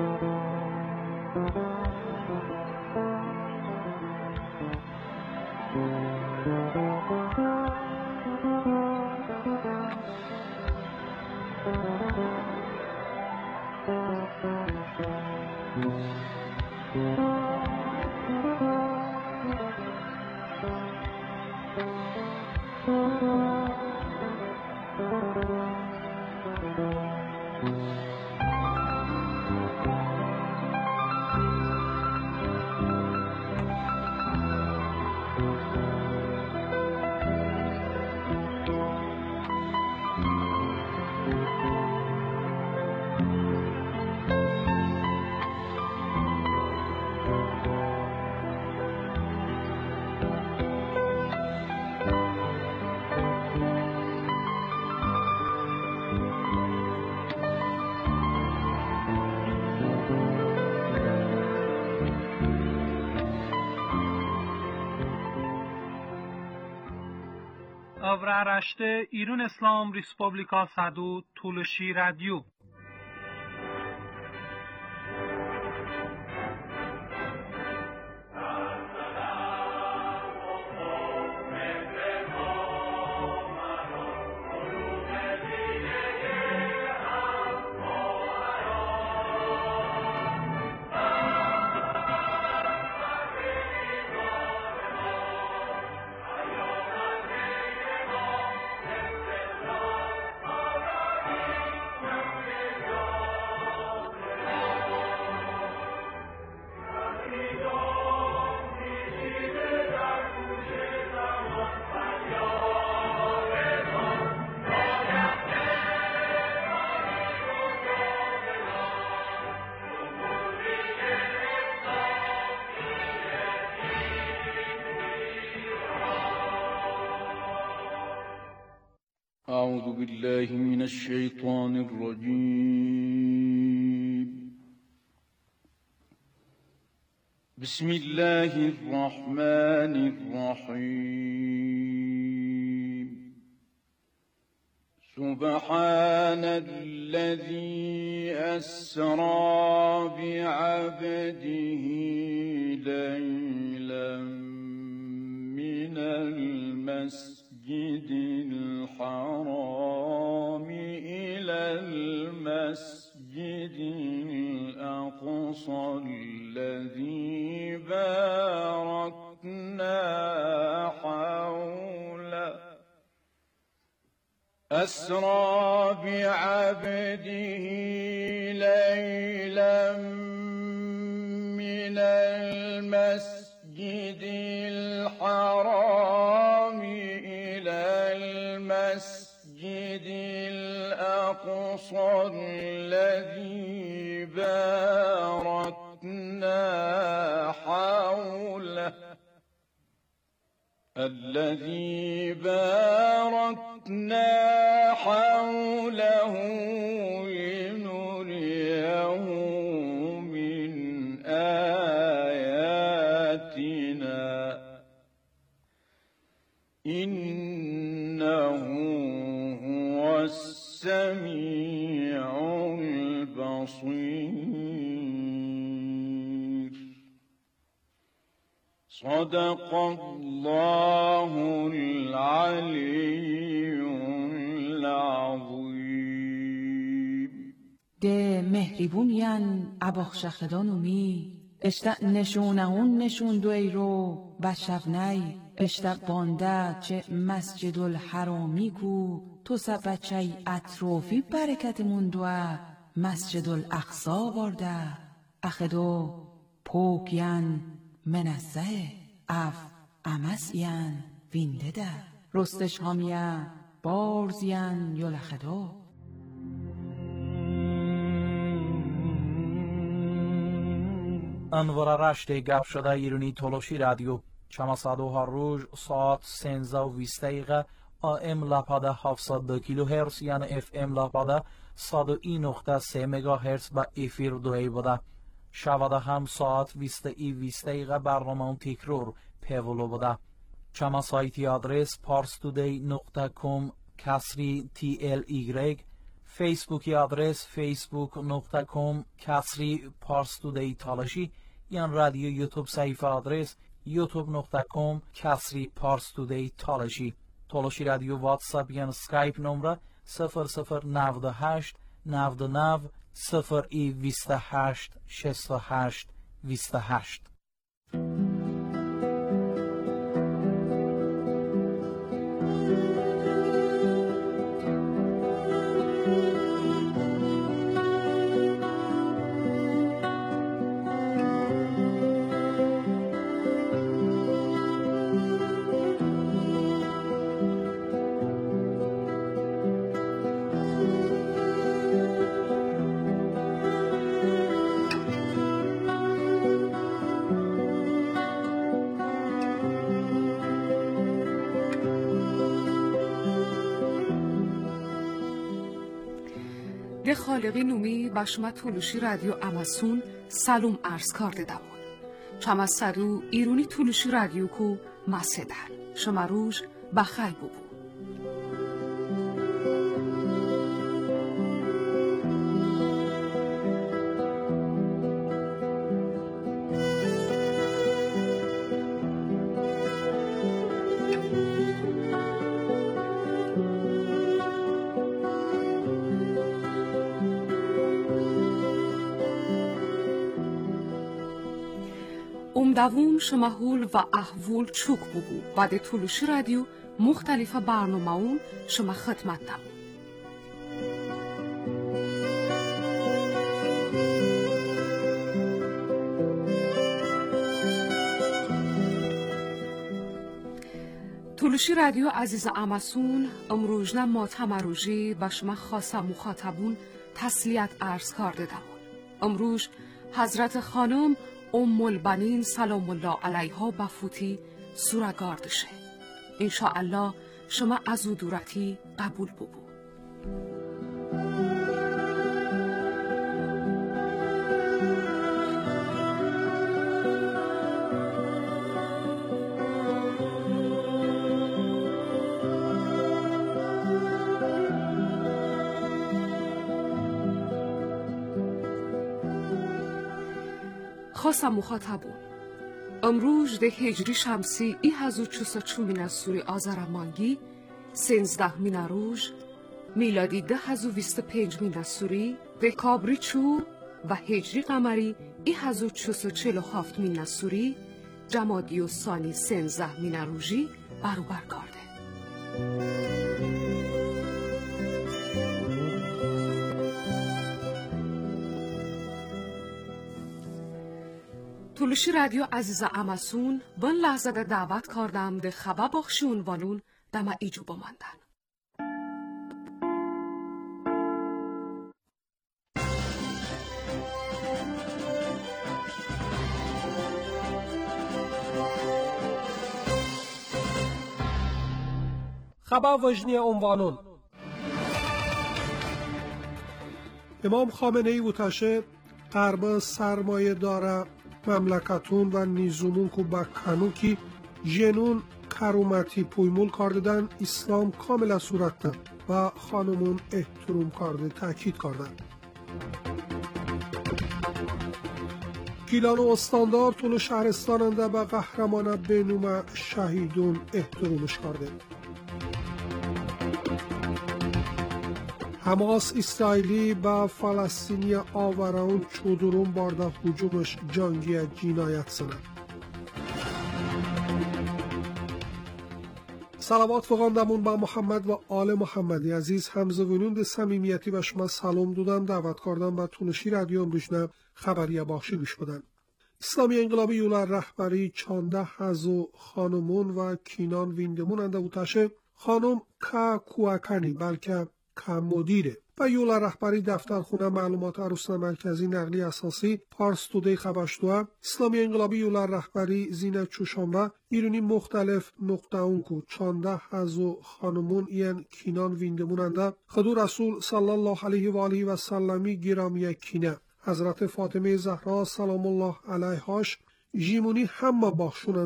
Avraaraște İran İslam Respublika Sadu Tuluşi Radyo. أعوذ بالله من الشيطان الرجيم. بسم الله الرحمن الرحيم. سبحان الذي أسرى بعبده ليلا من المسجد الحرام إلى المسجد الأقصى الذي باركنا حوله. أسرى بعبده ليلا من المسجد الحرام إلى المسجد الأقصى الذي باركنا حوله لنريه من آياتنا إنه هو السميع البصير. صدق الله العلي العظيم. ده مهربونیان اباخشخدانومی اشتا نشونهون نشوندو ایرو بشفنی اشتا بانده چه مسجد الحرامی کو تو سبچه اطرافی برکت موندوه مسجد الاقصا بارده اخدو پوکین منزه اف امسین وینده ده رستش هامیه بارزین یلخدو. انوار رشته گپ شده ایرانی تولوشی رادیو چماسادو ها روز ساعت 13:20 AM لپاده 702 کیلو هرتز یعنی FM لپاده 101.3 مگا هرتز با افیر دوی بوده. شواده هم ساعت 20:20 برنامه تکرار پیولو بوده. چما سایتی آدرس parstoday.com/TLY فیسبوکی آدرس facebook.com/parstoday تالاشی یا رادیو یوتیوب صفحه آدرس youtube.com/parstoday تالاشی. تالاشی رادیو واتساپ یا اسکایپ نمره 0098 99 028 68 28. ده خالقی نومی باشما تولوشی رادیو اماسون سلام عرض کرده دامون. چما سرو ایرونی تولوشی رادیو کو مسدن. شما روز بخیر ببو. دوم شما هول و احوال چوک بگو بعد تولوشی رادیو مختلف برنامه اون شما خدمت دم. تولوشی رادیو عزیز اماسون امروزنا ما تمروجی و شما خاصه مخاطبون تسلیت عرض کرده دم. امروز حضرت خانم البنین سلام الله علیها بفوتی سورگاردشه. انشاءالله شما از او دورتی قبول ببو. خاصم مخاطبون امروز ده هجری شمسی 1404 سوری آذرمانگی 13 روز میلادی 2025 سوری ده کابریچو و هجری قمری 1447 سوری جمادی و ثانی 13 روزی برابر کرده. تولوشی رادیو عزیز اماسون بن لحظه ده دعوت کردم ده خبر بخشون والون دم ایجو بماندن. خبر وجنی عنوانون امام خامنه ای وتاشه غرب سرمایه داره مملکتون و نیزومون که با کنو که جنون کرومتی پویمول کردن اسلام کاملا صورت ده و خانمون احترام کرده تاکید کردن. گیلان و استاندار طول شهرستاننده به قهرمان بینوم شهیدون احترامش کرده. حماس اسرائیلی با فلسطینی آوراون چودرون بارده هجومش جنگی جنایت سنه. صلوات فغاندمون با محمد و آل محمدی عزیز همزوینون صمیمیتی و شما سلام دادن دعوت کردن با تولوشی رادیو امروزنه خبریه بخشی گوش بدن. اسلامی انقلابی یولر رهبری چانده هزو خانمون و کینان ویندمون انده بوتاشه خانم که کوکانی بلکه که مدیره و یولر رهبری دفترخونه معلومات عروسنا مرکزی نقلی اساسی پارس تودی خبرشتوه اسلامی انقلابی یولر رهبری زینت چوشانبه ایرونی مختلف نقطه اون کو چانده هزو خانمون این کینان ویندموننده خدو رسول صلی الله علیه و آله و سلمی گرامی کینه حضرت فاطمه زهرا سلام الله علیهاش جیمونی همه باخشوننده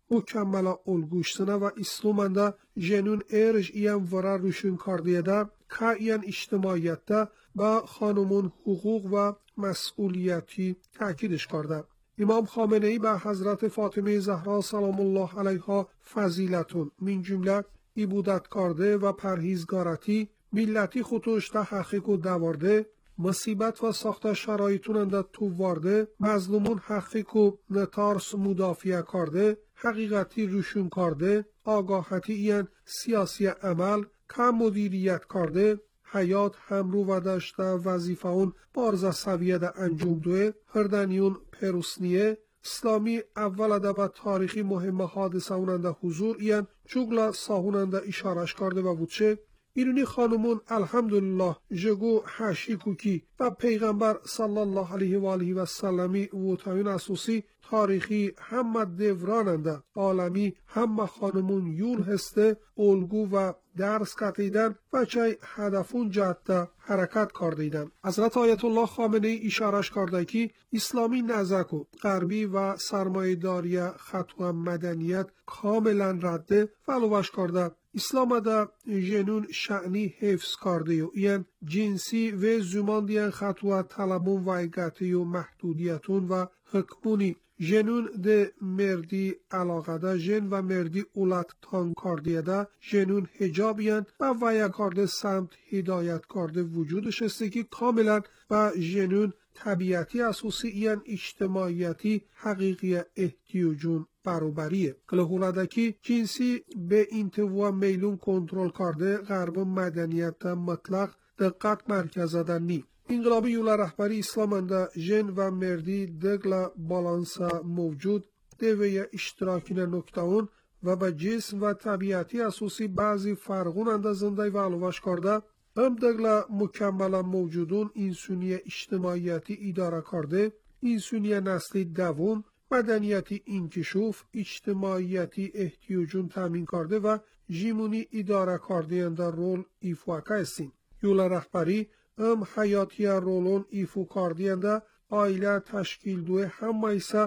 mükemmela olguştuna ve İslumanda jenün erj iyen vara rüşün kardiyede kaiyen içtimaiyette ve hanımın hukuk ve mesuliyeti takidish karde. İmam Xamenei به حضرت فاطمه زهرا سلام الله علیها فضیلتون من جمله عبودت کرده و پرهیزگارتی ملتی خودش تحقیق و دوارده مصیبت و ساخت شرایطوننده تو وارده مظلومون حقیق و نتارس مدافع کرده حقیقتی روشون کرده آگاهتی این سیاسی عمل کم مدیریت کرده حیات همرو و داشته وظیفه اون بارزه سویه ده انجام دوه هردنیون پروسنیه اسلامی اول ده و تاریخی مهم حادثه اوننده حضور این جگلا ساهوننده اشارش کرده و بودشه ایرونی خانمون الحمدلله جگو حشی کوکی و پیغمبر صلی الله علیه و آله و سلمی و تاین اساسی تاریخی همه دوراننده عالمی همه خانمون یون هسته الگو و درس کتیدن و چای هدفون جهت حرکت کردیدن. حضرت آیت الله خامنه‌ای اشارش کرده که اسلامی نزک و غربی و سرمایه‌داری خطو مدنیت کاملا رده ولوش کرده اسلام دا جنون شعنی حفظ کرده و این جنسی و زمان دیان خطوه طلبون و ایگتی و محدودیتون و حکمونی جنون ده مردی علاقه ده جن و مردی اولاد تان کرده ده جنون حجابیان و ویا کرده سمت هدایت کرده وجودش است که کاملا و جنون طبیعتی اساسی این اجتماعیتی حقیقی احتیاجون برابریه. کلهولادکی جنسی به انتوا میلون کنترل کرده غرب مدنیت مطلق دقت مرکز دنی. انقلابی یولا رهبری اسلامنده جن و مردی دگل بالانس موجود دوی اشتراکین نکتاون و به جسم و طبیعتی اساسی بعضی فرقون اندازنده و علوش کرده هم دگل مکملا موجودون انسونی اجتماعیتی اداره کرده انسونی نسلی دوون مدنیتی انکشوف اجتماعیتی احتیاجون تامین کرده و جیمونی اداره کرده در رول ایفا کستین. یولا رهبری هم حیاتی رولون ایفو کردینده آیله تشکیل دوه همه ایسا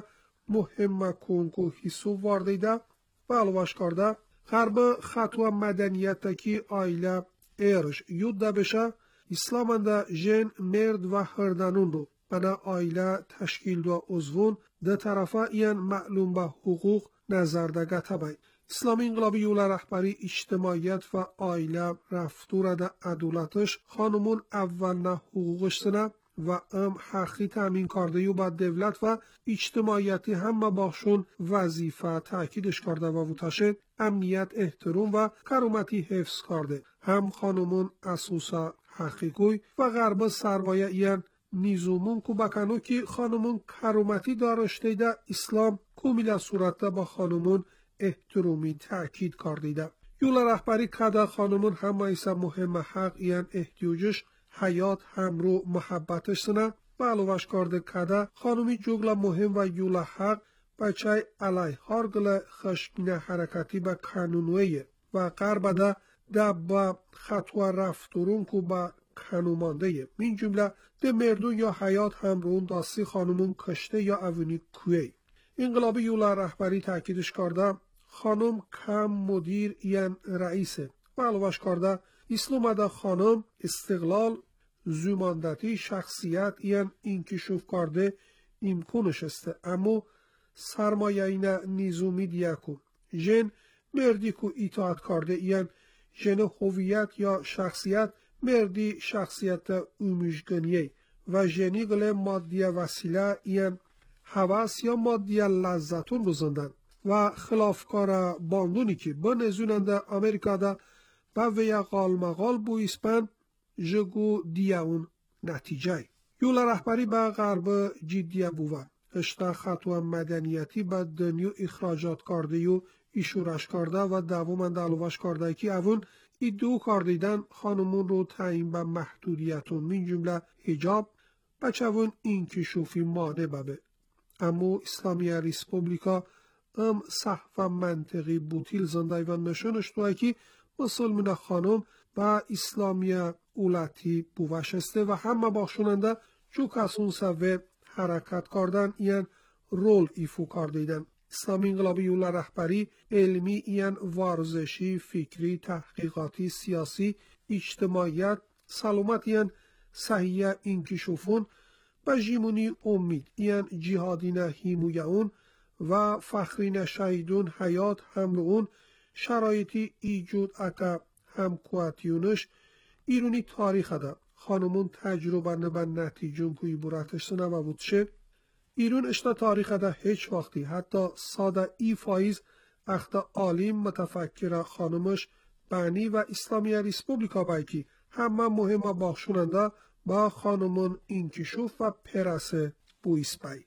مهم کنکو حسو واردیده و علوش کرده غرب خطوه مدنیت که آیله ارش یوده بشه اسلامنده جن مرد و هردنون رو بنا آیله تشکیل دو عضوون ده طرفه این معلوم به حقوق نظردگه تبای. اسلامی انقلابی یولا رهبری اجتماعیت و آیله رفتور ده عدالتش خانمون اول نه حقوقش سنه و حقی تامین کرده یو با دولت و اجتماعیتی همه باشون وظیفه تاکیدش کرده و وطاشه امنیت احترام و کرومتی حفظ کرده هم خانمون اساسا حقیقوی و غرب سرمایه این نیزومون کو بکنو که خانمون کرومتی دارشته ده اسلام کمیل صورت با خانمون احترامی تاکید کرده. یولا رهبری کده خانمون همه ایسا مهم حق این احتیاجش حیات همرو محبتش سنه و علوش کرده کده خانمی جگل مهم و یولا حق بچه علی هارگل خشمین حرکتی به کانونویه و قربده با خطوه رفتورون که با کانومانده من جمله ده مردون یا حیات همرون داستی خانمون کشته یا اونی کوی. انقلابی یولا رهبری تاکیدش کرده خانم کم مدیر این رئیسه و علوش کرده اسلام ده خانم استقلال زماندتی شخصیت این انکشوف کرده امکانش است اما سرمایه این نیزومی دیکو جن مردی کو اطاعت کرده این جن هویت یا شخصیت مردی شخصیت اومجگنیه و جنی گله مادی وسیله این حواس یا مادی لذتون بزندن و خلافکار باندونی که با نزوننده امریکا ده با ویا قالمقال بو اسپن جگو دیاون نتیجه. یولا رهبری با غرب جدیه بوون. اشتا خطوه مدنیتی با دنیو اخراجات کرده و ایشورش کرده و دوامند علوش کرده که اون ایدو کردیدن خانمون رو تعیین به محدودیتون من جمله حجاب بچهون انکشوفی مانه ببه. اما اسلامی ریسپوبلیکا صحف منطقی بوتیل زنده و نشونش توی که مسلمان خانم با اسلامی اولتی بوشسته و همه باشوننده جو کسون سوه حرکت کردن این رول ایفو کردیدن. اسلامی انقلابی یولا رهبری علمی این ورزشی، فکری، تحقیقاتی، سیاسی، اجتماعیت، سلامت این صحیح انکشافون و جیمونی امید این جهادین هیمویون و فخرین شهیدون حیات حمل اون شرایطی ایجود اکا همکواتیونش ایرونی تاریخ ده خانمون تجربه نبا نتیجون کوی براتش سنوا بودشه ایرون اشتا تاریخ ده هیچ وقتی حتی ساده ای فایز اختا عالم متفکر خانمش بانی و اسلامی ریسپوبلیکا بایکی همه مهم باخشوننده با خانمون انکشوف و پرسه بویس بای.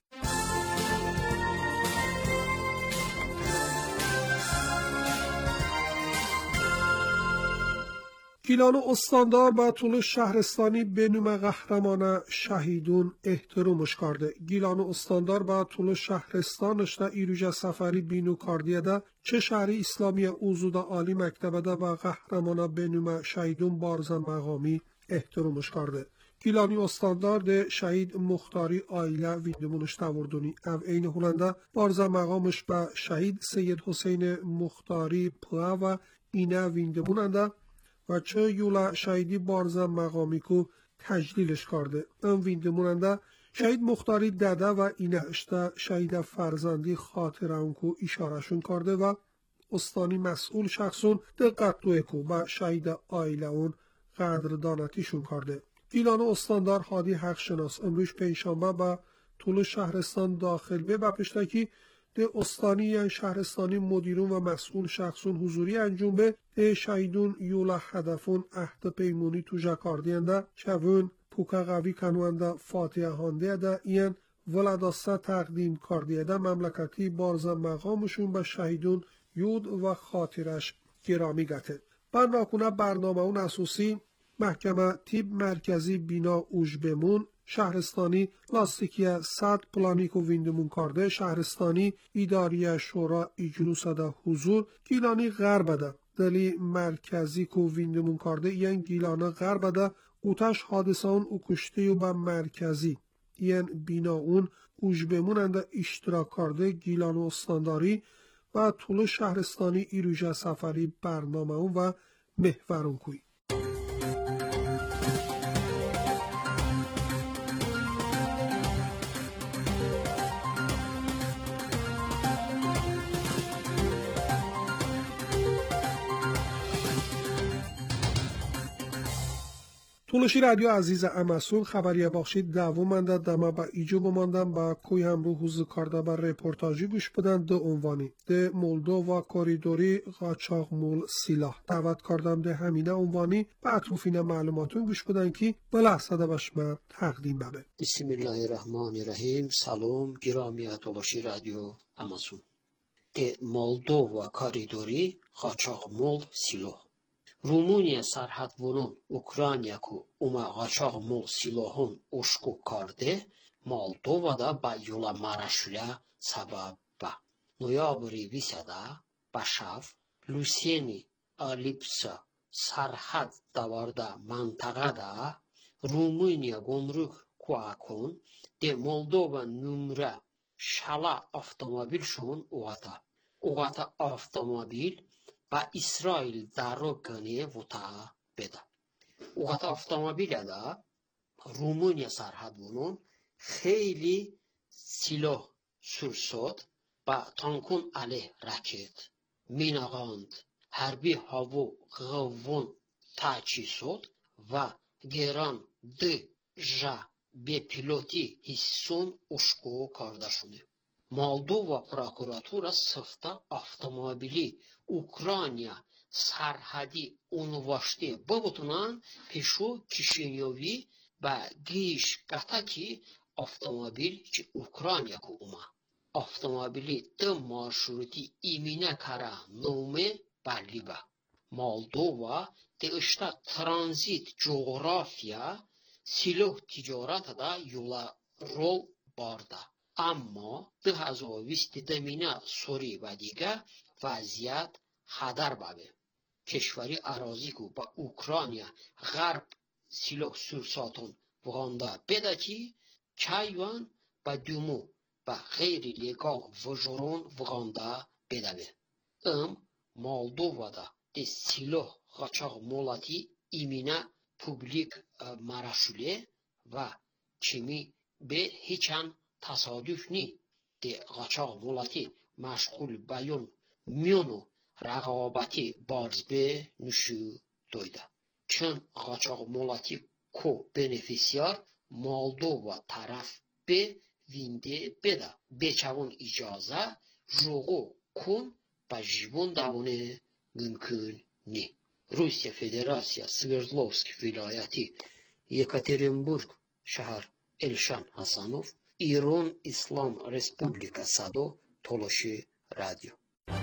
گیلان استاندار با طول شهرستانی به نام قهرمان شهیدون احترامش کرده. گیلان استاندار با طول شهرستانش دا ایروژ سفری بینو کردیه ده چه شهری اسلامی اوزود عالی مکتبه ده با قهرمان به نام شهیدون بارزن مقامی احترامش کرده. گیلانی استاندار ده شهید مختاری آیله ویدمونش تاوردونی او این هلنده بارزن مقامش با شهید سید حسین مختاری پلا و اینه ویندموننده و چه یولا شهیدی بارزن مقامی کو تجلیلش کرده. ام ویندموننده شهید مختاری داده و اینه اشتا شهید فرزندی خاطر اون کو اشارهشون کرده و استانی مسئول شخصون دقت دوه کو با شهید آیله اون قدردانتیشون کرده. گیلان استاندار هادی حق شناس امروز پنجشنبه با طول شهرستان داخل به بپشتکی ده استانی یعنی شهرستانی مدیرون و مسئول شخصون حضوری انجام به ده شهیدون یولا هدفون عهد پیمونی تو جکاردینده شوون پوکا قوی کنونده فاتحه هانده ده این ولاداسته تقدیم کردیه ده مملکتی بارزن مقامشون به شهیدون یود و خاطرش گرامی گته. برناکنه برنامه اون اساسی محکمه تیب مرکزی بینا اوج بمون شهرستانی لاستیکی 100 پلانیک و ویندمون کرده شهرستانی اداری شورا اجلوس ده حضور گیلانی غرب ده دلی مرکزی کو ویندمون کرده یعنی گیلانه غرب ده اوتش حادثه اون او کشته و با مرکزی یعنی بینا اون اوج بموننده اشتراک کرده گیلان و استانداری و طول شهرستانی ایروژه سفری برنامه اون و محورون کوی. طولشی رادیو عزیز امسون خبریه بخشید دوامنده دما با ایجو بماندن با کوی همرو حوز کارده با رپورتاجی گوش بدن دو عنوانی ده مولدو و کوریدوری قاچاق مول سلاح دعوت کردم ده همینه عنوانی با اطروفین معلوماتون گوش بدن که بلحظه بشمه تقدیم ببه. بسم الله الرحمن الرحیم. سلام گرامی طولشی رادیو امسون. ده مولدو و کوریدوری قاچاق مول سلاح رومونیا سرحدونun Ukraynaku uma qaçaq mol silahın uşku karde Moldovada ba yola maraşula sababa. Noyabri visada Başav, Luseni, Alipsa, Sarhad davarda mantaqada Rumıniya gomruk kuakon de Moldova numra şala avtomobil şun uğata avtomobil با اسرائیل دروگانی وتا بده. وقت автомобیل دا رومانیا سرحدونون خیلی سلاح سورسود با تانکون علیه راکت میناغاند حربی هاو غوون تاچیسود و گران جا به پیلوتی حسون uşku کارداشونه. Moldova prokuratura sıfta avtomobili Ukrayna sarhadi universiteti bobutunan peşu Kişinyovi ve giş kataki avtomobil ki Ukrayna kuma. Avtomobili tüm marşruti imine kara nume belliba. Moldova de işte transit coğrafya silah ticareti da yola rol barda. اما 2020 دمینه سوری و دیگه وضعیت خطر بابه. کشوری اراضی کو با اوکراینیا غرب سلاح سورساتون وغانده بده کی چایوان با دومو با ve gayri legal vajorun vganda bedave. Moldova'da de silah kaçak molati imine publik maraşule ve kimi به هیچن تصادف نی ده قاچاق مولتی مشغول بیون میونو رقابتی بارز به نشو دویده چون قاچاق مولتی کو بنفیسیار مولدووا طرف به وینده بده بچون اجازه جوغو کن با جیبون دمونه ممکن نی. روسیه فدراسیا سوردلوفسک ولایتی یکاترینبورگ شهر Elşan Hasanov, İran İslam Respublikası'da Toloshi Radyo.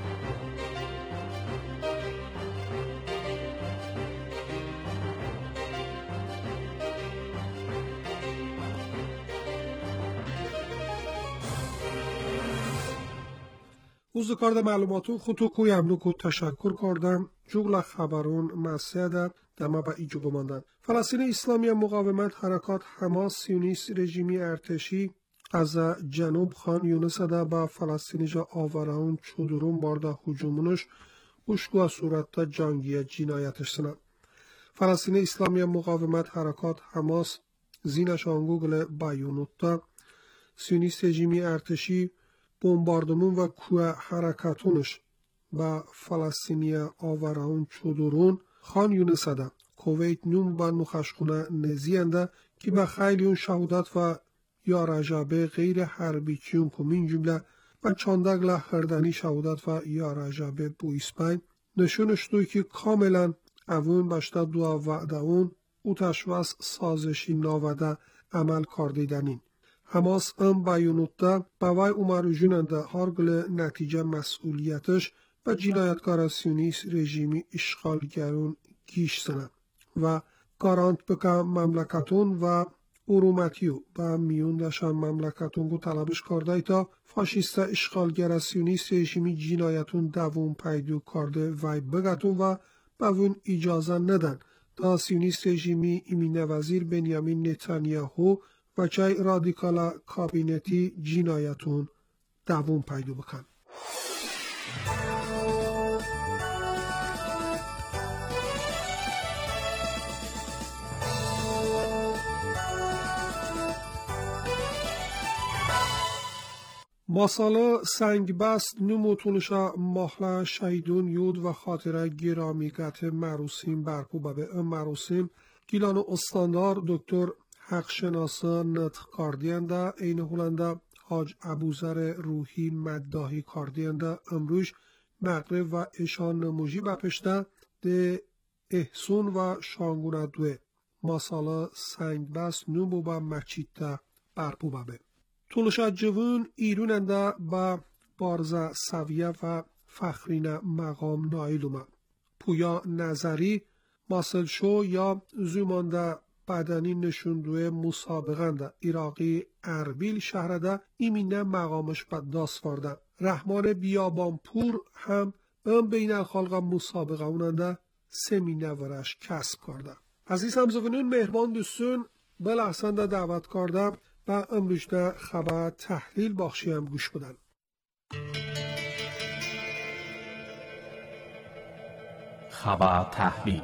از کارد معلوماتو خودتو کوی املوکو تشکر کردم جغل خبرون مسیده دما با ایجو بماندن. فلسطین اسلامی مقاومت حرکات حماس سیونیست رژیمی ارتشی از جنوب خان یونس ده با فلسطینی جا آوراون چودرون بارده هجومونش اشگاه صورت جنگی جنایتش سنن. فلسطین اسلامی مقاومت حرکات حماس زینش آنگوگل بایونوت ده سیونیست رژیمی ارتشی بمباردمون و کوه حرکاتونش با فلسطینی آوراون چودرون خان یونس ده کویت نوم با نخشخونه نزیانده که به خیلی اون شهودت و یا رجبه غیر حربی چیون کمین جمله و چاندگل هردنی شهودت و یا رجبه بو اسپین نشونش دوی که کاملا اون بشته دو وعده اون او تشویس سازشی ناوده عمل کاردیدنین. حماس بیانوت به وای اومرو جوننده هارگل نتیجه مسئولیتش و جنایتکار سیونیست رژیمی اشغالگرون گیش سنه و گارانت بکه مملکتون و ارومتیو به میوندشان مملکتون گو طلبش کرده تا فاشیست اشغالگر سیونیست رژیمی جنایتون دوون پیدو کرده وای بگتون و به اون اجازه ندن تا سیونیست رژیمی امین وزیر بنیامین نتانیاهو و چای رادیکالا کابینتی جنایتون دوون پیدو بکن. ماسالا سنگ بست نموتونشا محلا شهیدون یود و خاطره گرامیگت مراسم برپو به مراسم گیلان استاندار دکتر حقشناسا نطق کاردینده این هولنده حاج ابوذر روحی مداحی کاردینده امروز مغرب و اشان نموجی بپشته ده احسون و شانگونه دوه ماسالا سنگ بست نمو با مچیده برپو به طولشت جوون ایروننده با بارزه سویه و فخرین مقام نایلومه پویا نظری ماسل شو یا زومانده بدنی نشوندوه مسابقنده ایراقی اربیل شهرده ایمینه مقامش به داست وارده رحمان بیابانپور هم بین الخالق مسابقه اوننده سمینه ورش کسب کرده. عزیز همزوینون مهربان دوستون بلحسنده دعوت کرده و امروزده خبر تحلیل باخشی هم گوش بدن. خبر تحلیل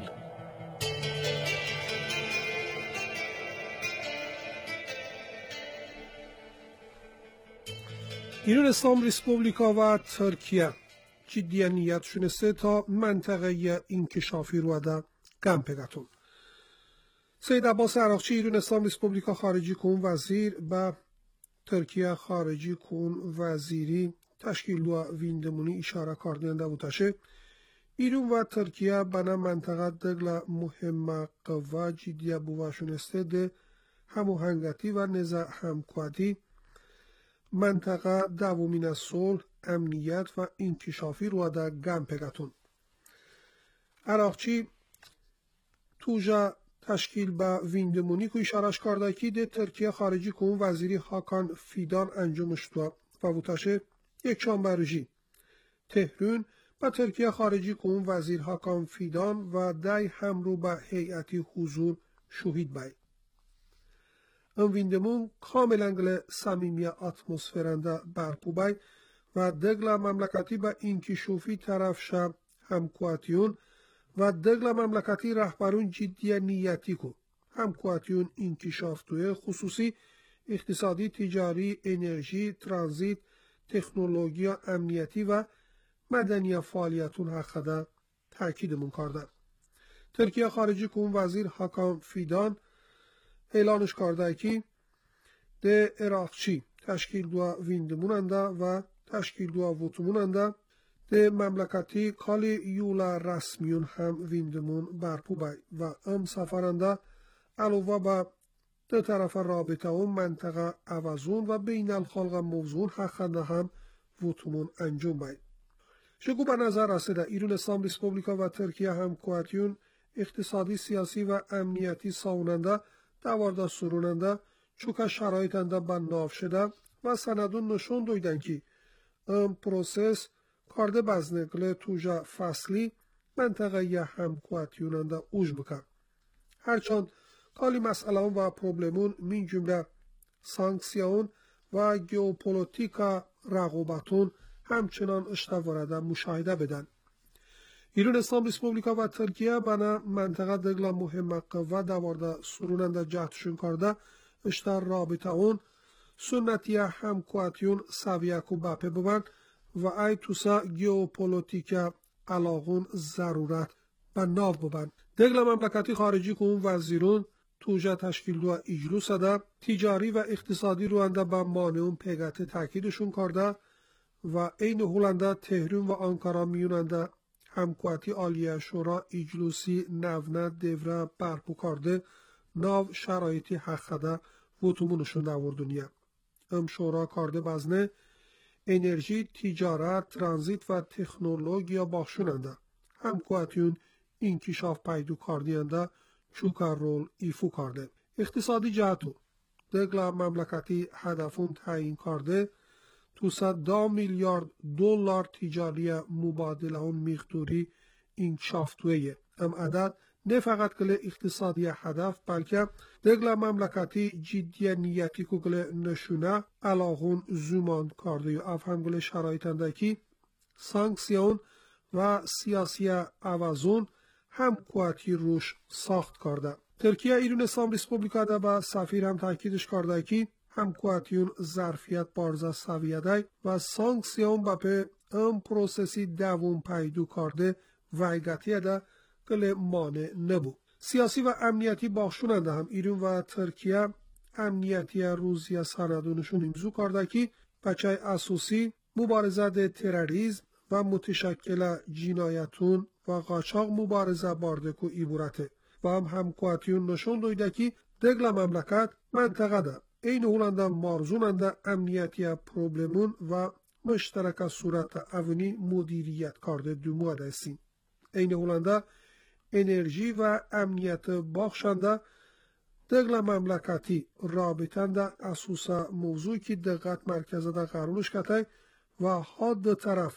ایران اسلام ریسپوبلیکا و ترکیه جدی نیت شونسته تا منطقه انکشافی رو ده گم پگتون. سید عباس عراقچی ایران اسلام ریسپوبلیکا خارجی کن وزیر به ترکیه خارجی کن وزیری تشکیل دو ویندمونی اشاره کردنده بودشه ایران و ترکیه بنا منطقه دگل مهم قوه جدی بوشونسته ده هماهنگی و نزاع همکاری منطقه دومین صلح امنیت و انکشافی رو در گم پگتون. عراقچی توجه تشکیل به ویندمونی که اشارش کرده که ده ترکیه خارجی کن وزیری هاکان فیدان انجامش داد و بوتشه یک شنبه روزی تهران با ترکیه خارجی کن وزیر هاکان فیدان و دای همرو به هیئتی حضور شهید بای. ام ویندمون کاملا گل صمیمی اتمسفرنده برپوبای و دگلا مملکتی با اینکیشوفی طرف شب همکواتیون و دگلا مملکتی رهبرون جدی نیتی کو همکواتیون اینکیشاف توی خصوصی اقتصادی، تجاری، انرژی، ترانزیت، تکنولوژی امنیتی و مدنی فعالیتون حقدا تاکیدمون کردن. ترکیه خارجی کون وزیر حاکان فیدان اعلانش کرده که ده عراقچی تشکیل دو ویندموننده و تشکیل دو ووتموننده ده مملکتی کالی یولا رسمیون هم ویندمون برپوبای و ام سفرنده علاوه با دو طرف رابطه و منطقه عوضون و بین الخلق موضوع حقنده هم ووتمون انجام باید. شکو به نظر رسیده ایران اسلام ریسپوبلیکا و ترکیه هم کواتیون اقتصادی، سیاسی و امنیتی ساوننده دوارده سروننده چوکا شرایطنده به ناف شده و سندون نشون دویدن که پروسس کارده بزنگل توجه فصلی منطقه یه هم کواتیوننده اوج بکن. هرچند کالی مسئله و پروبلمون من جمله سانکسیون و گئوپولیتیکا رقابتون همچنان اشتوارده مشاهده بدن. ایران اسلام ریسپوبلیکا و ترکیه بنا منطقه دگلا مهم قوه دوارده سروننده جهتشون کرده اشتر رابطه اون سنتی هم کواتیون سویه باپه ببن و ای توسا گئوپولیتیکا علاقون ضرورت به ناو ببن. دگلا مملکتی خارجی که اون وزیرون توجه تشکیل دو اجلو سده تجاری و اقتصادی روانده به مانعون پیگت تاکیدشون کرده و این هولنده تهران و آنکارا میوننده همکواتی عالیه شورا اجلوسی نونه دوره برپو کرده ناو شرایطی حقده وطمونشون دوردونیه. ام شورا کرده بزنه انرژی، تجارت، ترانزیت و تکنولوژیا بخشوننده همکواتیون انکشاف پیدا کردینده چوکا رول ایفو کرده. اقتصادی جهتو دگلا مملکتی هدفون تعیین کرده توسا 10 میلیارد دلار تجاری مبادله اون مقداری انکشاف تویه. ام عدد نه فقط گل اقتصادی هدف بلکه دگلا مملکتی جدی نیتی که گل نشونه علاقون زمان کرده و افهم گل شرایطنده که سانکسیون و سیاسی عوضون هم قوتی روش ساخت کرده. ترکیه ایران اسلام ریسپوبلیکا ده با سفیر هم تاکیدش کرده که هم قوتیون ظرفیت بارزه سویه ده و سانکسیون با په ام پروسسی دوم پیدو کرده ویگتی ده گل مانع نبود. سیاسی و امنیتی بخشوننده هم ایران و ترکیه امنیتی روزی سندونشون امضا کرده که بچه اساسی مبارزه ده تروریسم و متشکل جنایتون و قاچاق مبارزه باردکو ایبورته و هم قوتیون نشون دویده که دگل مملکت منطقه ده این هولنده مارزوننده امنیتی پروبلمون و مشترک صورت اونی مدیریت کرده دومو دستین. این هولنده انرژی و امنیت بخشنده دگل مملکتی رابطنده اساسا موضوعی که دقت مرکزه ده قرارش کته و حد طرف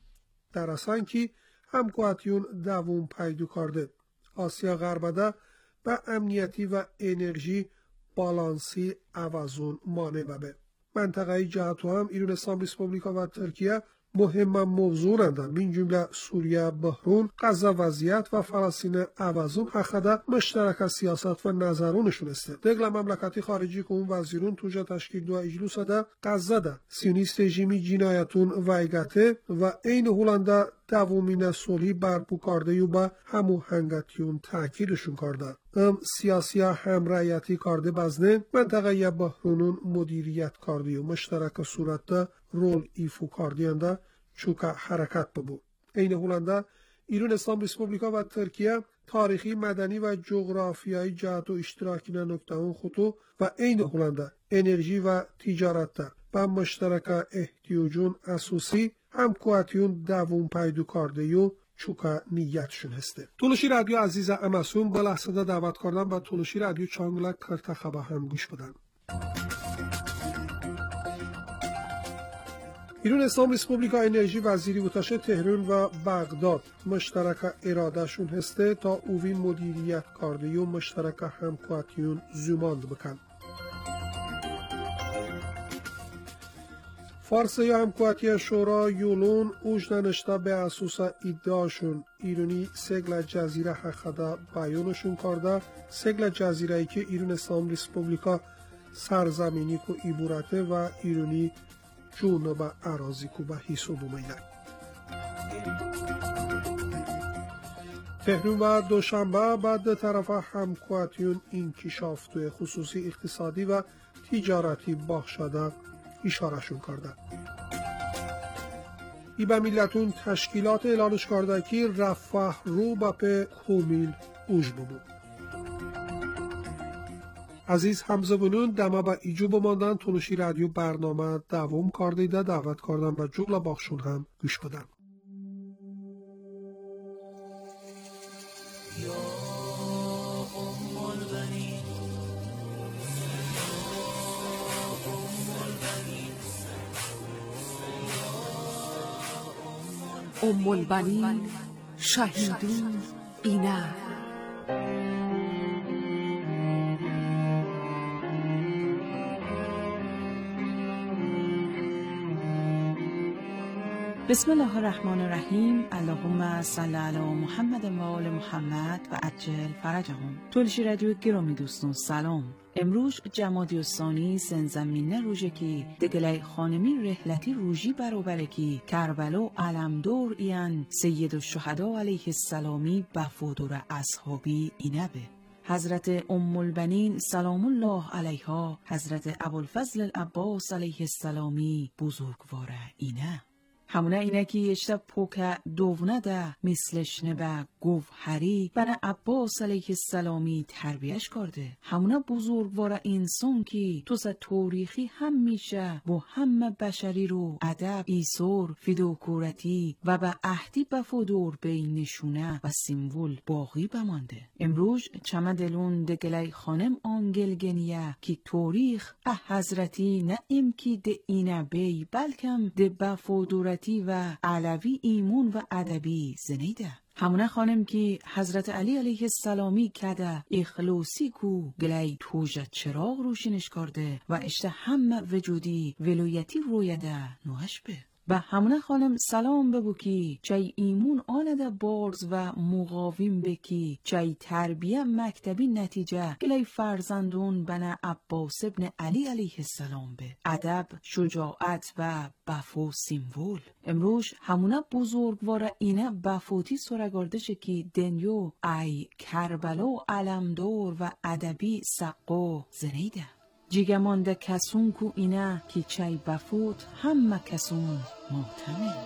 درستن که همکواتیون دوم پیدا کرده. آسیا غربده به امنیتی و انرژی بالانسی عوضون مانع ببه. منطقه جهتو هم ایران اسلام ریسپوبلیکا و ترکیه مهم موضوعندن من جمله سوریه، بحرون، غزه وضعیت و فلسطین عوضون حقده مشترک سیاست و نظرونشون است. دگل مملکتی خارجی که اون وزیرون توجه تشکیل دو اجلوس ده غزه ده سیونیست رژیمی جنایتون ویگته و این هولنده دومین صلحی برپو کرده و با همو هنگتیون تاکیدشون کرده. سیاسی همرایتی کرده بزنه منطقه بحرونون مدیریت کرده و مشترک صورت رول ایفو کردینده چوکا حرکت ببود. این هولنده ایران اسلام ریسپوبلیکا و ترکیه تاریخی مدنی و جغرافیایی جهت و اشتراکی نکته اون خطو و این هولنده انرژی و تجارت و مشترک احتیاجون اساسی هم کواتیون دوم پیدا کرده و چوکا نیتشون هسته. تولشی رادیو عزیز امسون به لحظه دعوت کردن و تولشی رادیو چانگلک کرتخبه هم گوش بدن. ایران اسلام ریسپوبلیکا انرژی وزیری بوتاشه تهران و بغداد مشترک ارادهشون هسته تا اوی مدیریت کرده و مشترک همکواتیون زماند بکن. فارسی همکواتی شورا یولون اوجننشتا به اساسا iddiaşun ایرونی سگل جزیره حقدا بیانشون کرده. سگل جزیره ای که ایران اسلام ریسپوبلیکا سرزمینی کو ایبورته و ایرونی جنوب اراضی کو به حساب میده. تهران و دوشنبه بعد طرف همکواتیون انکشاف توی خصوصی اقتصادی و تجارتی باخشاده اشارهشون کرده. ای به ملتون تشکیلات اعلانش کرده که رفاه رو با په کومیل اوج بود. عزیز همزبانان دما با ایجو بماندن تونشی رادیو برنامه دوام کرده ده دعوت کردن و جغل باخشون هم گوش بدن. ام البنین شهیدون اینه. بسم الله الرحمن الرحیم. اللهم صل علی محمد و آل محمد و عجل فرجهم. تولشی رادیو گرامی دوستان سلام. امروز جمادی الثانی سنزمینه روژه کی دگلای خانمی رحلتی روژی برابره کی کربلا علمدور ایان سید الشهدا علیه السلامی بفودور اصحابی اینه به حضرت ام البنین سلام الله علیها حضرت ابوالفضل العباس علیه السلامی بزرگواره اینه. همونه اینه که اشتا پوکه دوونه ده مثلش نبه گوهری بنا عباس علیه السلامی تربیهش کرده. همونه بزرگوار انسان که توسا تاریخی هم میشه و همه بشری رو ادب ایثار فداکارتی و به عهدی وفادار بین نشونه و سیمبل باقی بمانده. امروز چمدلون دگلای خانم آنگلگنیه که تاریخ حضرتی نه امکی ده اینه بی بلکم ده وفادارتی و علوی ایمون و ادبی زنیده. همونه خانم که حضرت علی علیه السلامی کده اخلاصی کو گلای توجه چراغ روشنش کرده و اشته همه وجودی ولایتی رویده نوش به. و همونه خانم سلام بگو کی چای ایمون آنده بارز و مقاوم بکی چای تربیه مکتبی نتیجه گلی فرزندون بنا عباس ابن علی علیه السلام به ادب شجاعت و بفو سیمبول. امروز همونه بزرگوار اینه بفوتی سرگردشه که دنیو ای کربلا علمدار و ادبی سقو زنیده. جیگمانده کسون کو اینه که چای بفوت همه کسون محتمل.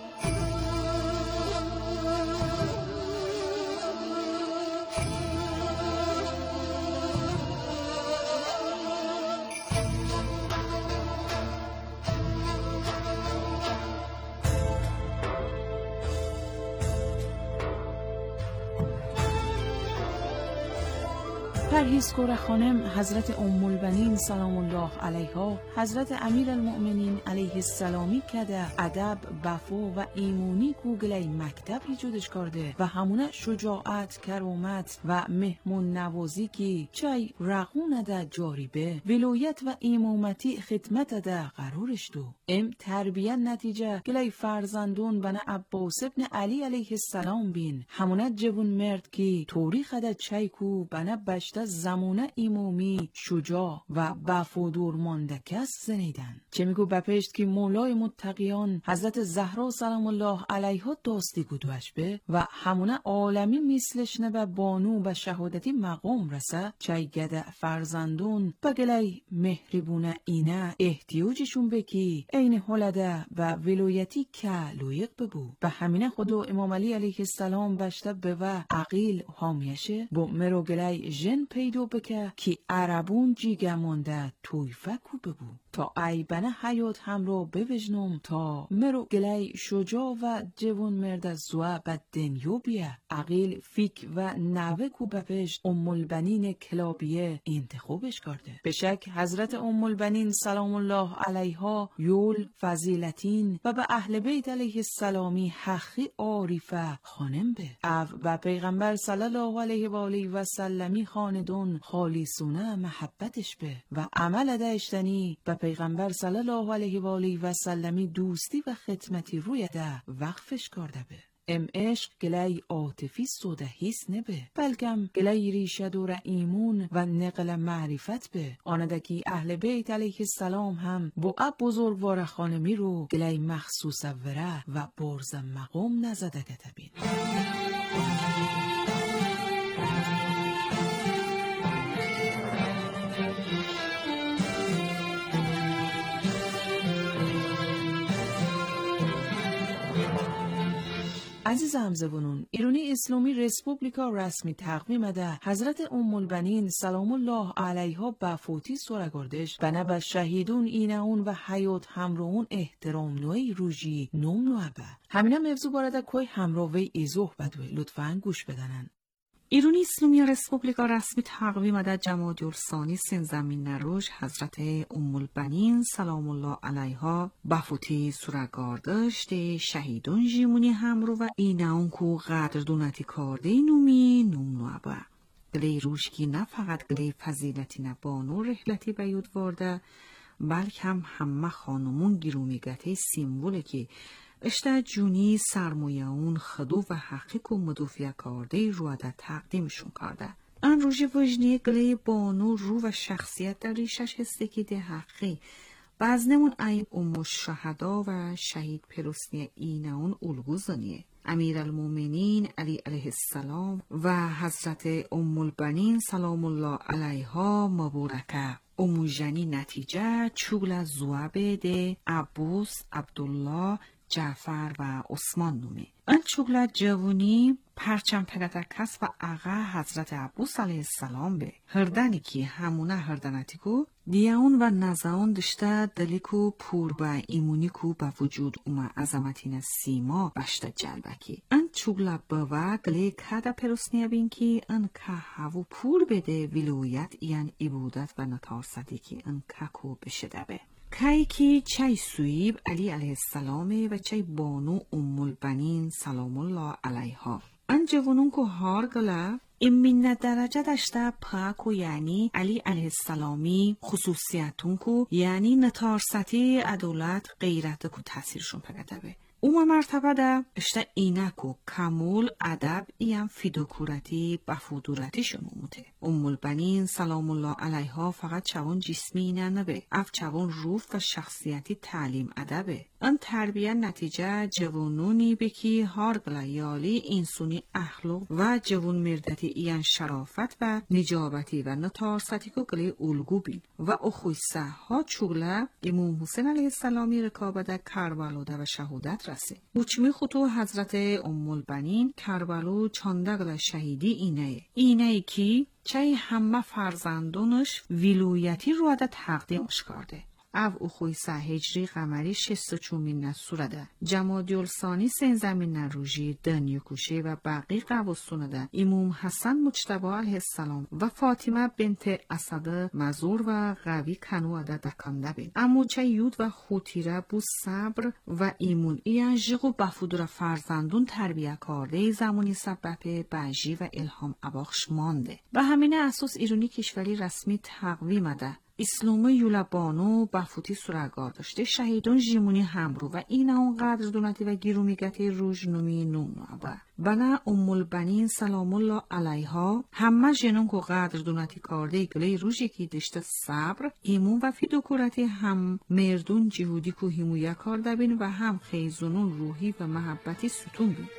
پرهیزکار خانم حضرت ام البنین سلام الله علیها حضرت امیر المؤمنین علیه السلامی کده ادب وفا و ایمونی کوگلی مکتب ایجادش کرده و همونه شجاعت کرامت و مهمون نوازی که چای رقون ده جاری به ولایت و ایمومتی خدمت ده قرارش دو ام تربیه نتیجه گلی فرزندون بنا عباس ابن علی علیه السلام بین همونه جوون مرد که تاریخ ده چای کو بنا بشته زمانه ایمومی شجاع و وفادار مانده کس زنیدن. چه میگو بپشت که مولای متقیان حضرت زهرا سلام الله علیها داستی گدوش به و همونه عالمی مثلش نبه بانو به شهادتی مقام رسه چای گده فرزندون بگلی مهربونه اینه احتیاجشون بکی این حلده و ولایتی که لایق ببو. به همینه خودو امام علی علیه السلام بشته به و عقیل حامیشه با مروگلی جن پیدو بکه که عربون جیگه مانده تویفه کو ببو تا ای بنه حیات هم رو بوجنم تا مرو گلی شجاع و جوون مرد زوه بد دنیو بیه عقیل فیک و نوه کو بپشت ام البنین کلابیه انتخابش کرده. به شک حضرت ام البنین سلام الله علیها یول فضیلتین و به اهل بیت علیه السلامی حقی عارفه خانم به او و پیغمبر صلی الله علیه و آله و سلمی خانم دون خالیسونه محبتش به و عمل داشتنی به پیغمبر صلی الله علیه و آله و سلمی دوستی و خدمتی روی ده وقفش کرده به. ام عشق گلی عاطفی سودهیست نبه بلکم گلی ریشه دور ایمون و نقل معرفت به. آندکی اهل بیت علیه السلام هم با بزرگوار خانمی رو گلی مخصوص وره و برز مقام نزده کتبین. عزیز همزبانان، ایرانی اسلامی رسپوبلیکا رسمی تقویم ده حضرت ام البنین سلام الله علیها بفوتی سرگردش بنا به شهیدون اینهون و حیات همراهون احترام نوی روژی نوم نوبه. همینم موضوع بارده کوی همراهی ایزوح بدوی لطفاً گوش بدنن. ایرانی اسلامی رسپوبلیکا رسمی تقویم ده جمادی الثانی سنزمین نروژ حضرت ام البنین سلام الله علیها بفوتی سرگردش ده شهیدون جیمونی همرو و ایناون کو قدردونتی کرده نومی نوم نوبه. گلی روش کی نه فقط گلی فضیلتی نه بانو رحلتی بیود وارده بلکه همه خانمون گیرومیگته سیمبوله که اشته جونی سرمایه‌اون خدو و حقیق و مدوفیه کرده رو ده تقدیمشون کرده. ان روژه وجنی گلی بانو رو و شخصیت در ریشش هسته که ده حقی بزنمون عیب ام شهدا و شهید پرسنی اینه الگو زنیه. امیرالمومنین علی علیه السلام و حضرت ام البنین سلام الله علیها مبارکه. ام جنی نتیجه چوگل زوابه ده عبوس عبدالله جعفر و عثمان نومه. ان چوگل جوانی پرچم پدتکس و آقا حضرت عبوس علیه السلام به هردنی که همونه هردنتی کو دیاون و نزاون دشته دلیکو پور با ایمونیکو با وجود اومه عظمتین سیما بشته جلبکی. ان چوگل بوا گلی کده پرسنیه بین که ان که هاو پور بده ولایت یعن عبودت و نتارسدی که ان که کو بشده به. کایی که چای سویب علی علیه السلامه و چای بانو ام البنین سلام الله علیها. ان جوانون که هارگله امین درجه داشته پاکو یعنی علی علیه السلامی خصوصیتون کو یعنی نتارستی عدالت غیرت کو تاثیرشون پگده به. اوما مرتبه ده اشته اینکو کمول ادب ایم فیدوکورتی بفودورتی شنوموته. ام البنین سلام الله علیها فقط چوان جسمی نبه اف چوان روح و شخصیتی تعلیم ادبه. ان تربیه نتیجه جوانونی بکی هارگلیالی انسونی اخلاق و جوان مردتی این شرافت و نجابتی و نتارستی که گلی الگو بین و اخویسه ها چوگله امام حسین علیه السلامی رکابده کربلوده و شهودت رسه. بوچمی خطو حضرت ام البنین کربلو چاندگل شهیدی اینه کی چای همه فرزندونش ولایتی رو ده تقدیمش کرده. او اخوی هجری قمری 64 نسورده جمادی الثانی سنزمین نروژی دنیوکوشه و بقی قوستونه ده امام حسن مجتبی علیه السلام و فاطمه بنت اسد مزور و قوی کنو ده دکنده بین. امو چه یود و خوتیره بو صبر و ایمون این جغو بفودر فرزندون تربیه کرده زمانی سبب بجی و الهام اباخش مانده. و همین اساس ایرانی کشوری رسمی تقویم ده اسلام یولبانو بفوتی سرگار داشته شهیدون جیمونی همرو و این اون قدر دونتی و گیرومیگتی روژنومی نونابه. بنا ام البنین سلام الله علیها همه جنون که قدر دونتی کرده گلی روژی که داشته صبر ایمون و فیدوکورتی هم مردون جهودی که همویه کرده بین و هم خیزونون روحی و محبتی ستون بین.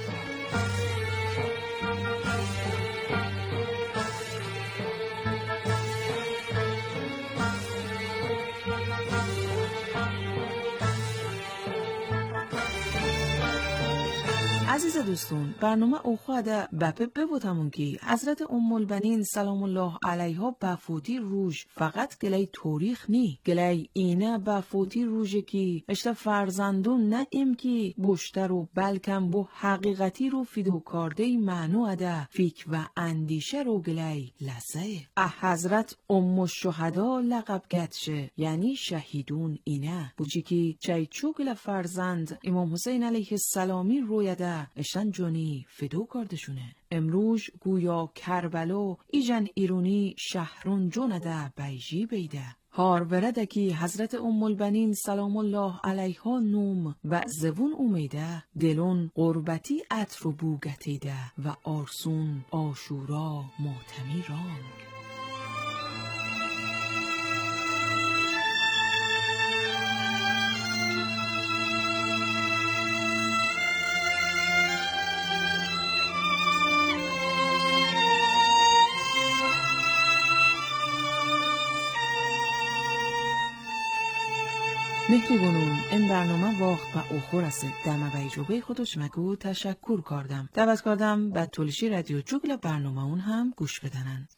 عزیز دوستون برنامه اوخواده بپه ببوتمون که حضرت ام البنین سلام الله علیها بفوتی روژ فقط گلی تاریخ نی گلی اینه بفوتی روژه که اشته فرزندون نه ام که بشتر و بلکم بو حقیقتی رو فیدو کرده معنو اده فیک و اندیشه رو گلی لسه حضرت ام الشهدا لقب گدشه یعنی شهیدون اینه بوچی که چای چوگل فرزند امام حسین علیه السلامی رویده اشتن جونی فدو کردشونه. امروز گویا کربلو ایجن ایرونی شهرون جونده بیجی بیده. هار وردکی حضرت ام البنین سلام الله علیها نوم و زبون اومیده دلون قربتی عطر و بوگتیده و آرسون آشورا ماتمی رانگ. مهربانون این برنامه وقت و اخور است دم بیجوبه خودش مگو تشکر کردم دعوت کردم به تلشی رادیو جوگل برنامه اون هم گوش بدنن.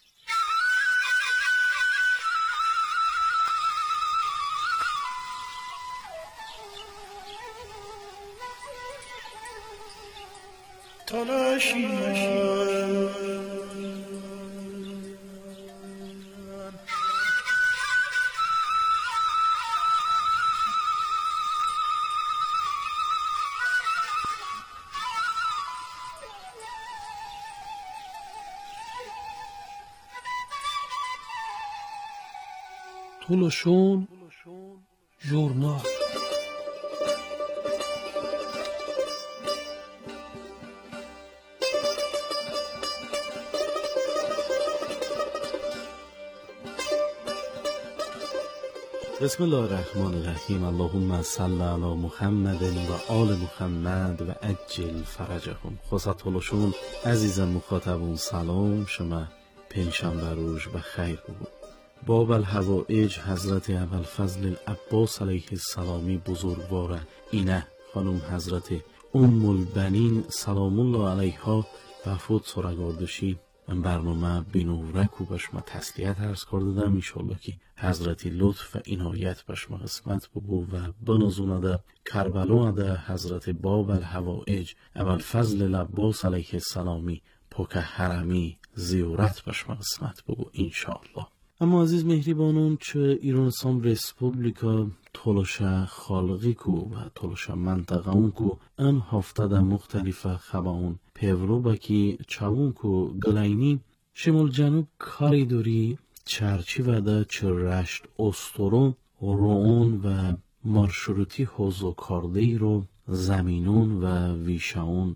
تولشون ژورنال. بسم الله الرحمن الرحیم. اللهم صل علی محمد و آل محمد و عجل فرجهم. خصوصا تولشون عزیزم مخاطبون سلام شما پنجشنبه روز بخیر بود. باب الحوائج حضرت ابوالفضل العباس علیه السلامی بزرگوار اینه خانم حضرت ام البنین سلام الله علیها وفات سرگاردشی. من برنامه بینورک و بشما تسلیت عرض کردم انشالله که حضرتی لطف و عنایت بشما قسمت ببو و بنازونده کربلا ده حضرت باب الحوائج ابوالفضل العباس علیه السلامی پاک حرمی زیارت بشما قسمت ببو انشالله. اما عزیز مهربانون چه ایران سام رسپوبلیکا تولشا خالقی کو و تولشا منطقه اون کو ان هفته در مختلف خباون پیورو بکی چاون کو گلاینی شمال جنوب کاری دوری چرچی و ده چه رشت استورون رون و مارشروتی حوزو کارده رو زمینون و ویشاون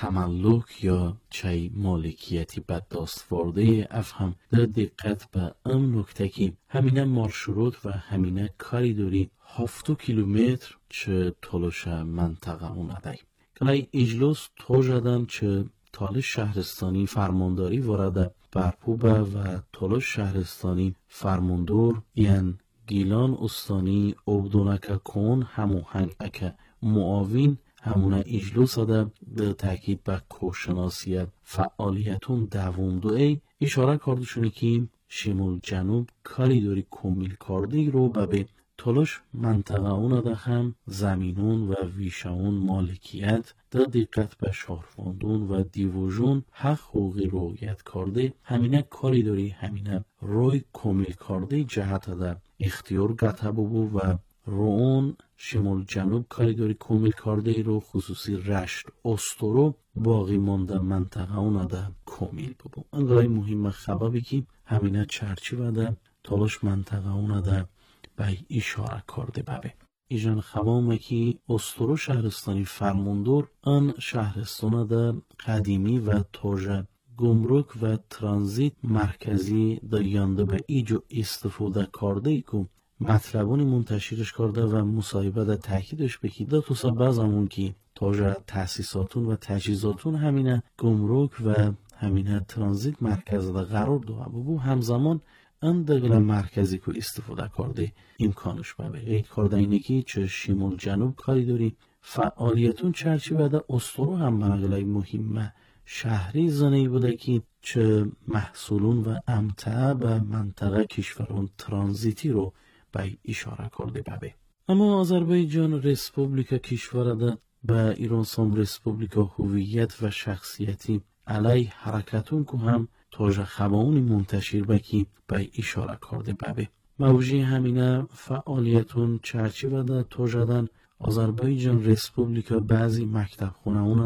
تملک یا چای مالکیتی بددست ورده افهم در دقت به ام نکته که همینه مارشروت و همینه کاری دوری 7 کیلومتر چه تولش منطقه اونده کلای اجلوس توجدن چه تالش شهرستانی فرمانداری ورده برپوبه و تولش شهرستانی فرماندور یعن گیلان استانی عبدونکه کن هموهنگ اکه معاوین همونه اجلوس ده به تاکید به کوشناسیت فعالیتون دوام دوی اشاره کردشونه که شمال جنوب کاری دوری کمیل کرده رو به تلاش منطقه اون ده هم زمینون و ویشاون مالکیت در دقت به شهرواندون و دیوژون حق حقوقی رویت کرده همینه کاری دوری همینه روی کمیل کرده جهت ده اختیار گته ببو و رون شمال جنوب کاری داری کمیل کرده رو خصوصی رشت استورو باقی مانده منطقه اون ده کمیل ببو. انگاه مهم خبابی که همینه چرچی بده تلاش منطقه اون ده به اشاره کرده ببه. ایجان خبامه که استورو شهرستانی فرماندور ان شهرستان ده قدیمی و تاجه گمرک و ترانزیت مرکزی در یانده به ایجو استفاده کرده ای که مطلبانی منتشرش کرده و مصاحبه در تاکیدش بکیده تو سبب زمان که تاجر تاسیساتون و تجهیزاتون همینه گمرک و همینه ترانزیت مرکز در قرار دو بو همزمان ان دقیقه مرکزی که استفاده کرده امکانش ببه غیر کرده اینه که چه شمال جنوب کاری داری فعالیتون چرچی بده استرو هم مناقله مهمه شهری زنی بوده که چه محصولون و امتع به منطقه کشورون ترانزیتی رو به اشاره کرده ببه. اما آذربایجان رسپوبلیکا کشور ده به ایران سام رسپوبلیکا هویت و شخصیتی علی حرکتون که هم تاج خباونی منتشر بکی به اشاره کرده ببه. موجی همینه فعالیتون چرچی بده تاجدن آذربایجان رسپوبلیکا بعضی مکتب خونه اونه ده